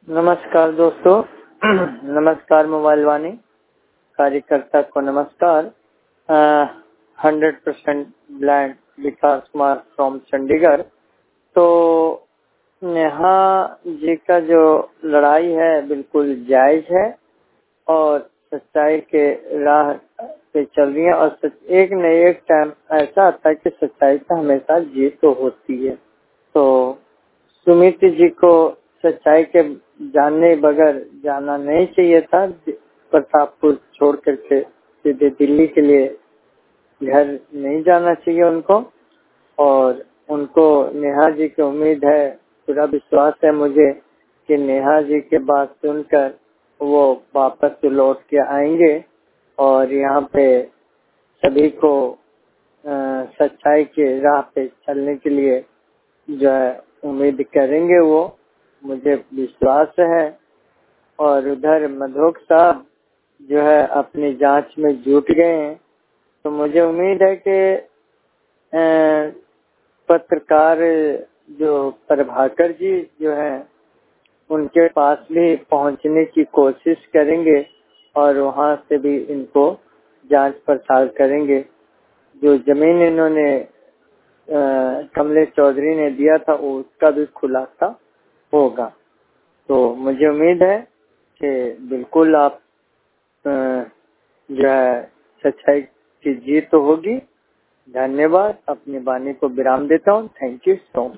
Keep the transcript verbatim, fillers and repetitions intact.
नमस्कार दोस्तों। नमस्कार मोबाइल वाणी कार्यकर्ता को नमस्कार। Hundred percent blind Vikas Kumar from Chandigarh. तो नेहा जी का जो लड़ाई है बिल्कुल जायज है और सच्चाई के राह पे चल रही है और सच, एक न एक टाइम ऐसा आता है कि सच्चाई का हमेशा जीत तो होती है। तो सुमित जी को सच्चाई के जानने बगैर जाना नहीं चाहिए था। प्रतापपुर छोड़ करके सीधे दिल्ली के लिए घर नहीं जाना चाहिए उनको। और उनको नेहा जी की उम्मीद है, पूरा विश्वास है मुझे कि नेहा जी के बात सुनकर वो वापस लौट के आएंगे और यहाँ पे सभी को सच्चाई के राह पे चलने के लिए जो है उम्मीद करेंगे। वो मुझे विश्वास है। और उधर मधोक साहब जो है अपनी जांच में जुट गए हैं। तो मुझे उम्मीद है कि पत्रकार जो प्रभाकर जी जो है उनके पास भी पहुंचने की कोशिश करेंगे और वहां से भी इनको जांच पड़ताल करेंगे। जो जमीन इन्होंने कमलेश चौधरी ने दिया था उसका भी खुलासा होगा। तो मुझे उम्मीद है कि बिल्कुल आप जो है सच्चाई की जीत तो होगी। धन्यवाद। अपनी वाणी को विराम देता हूँ। Thank you so much.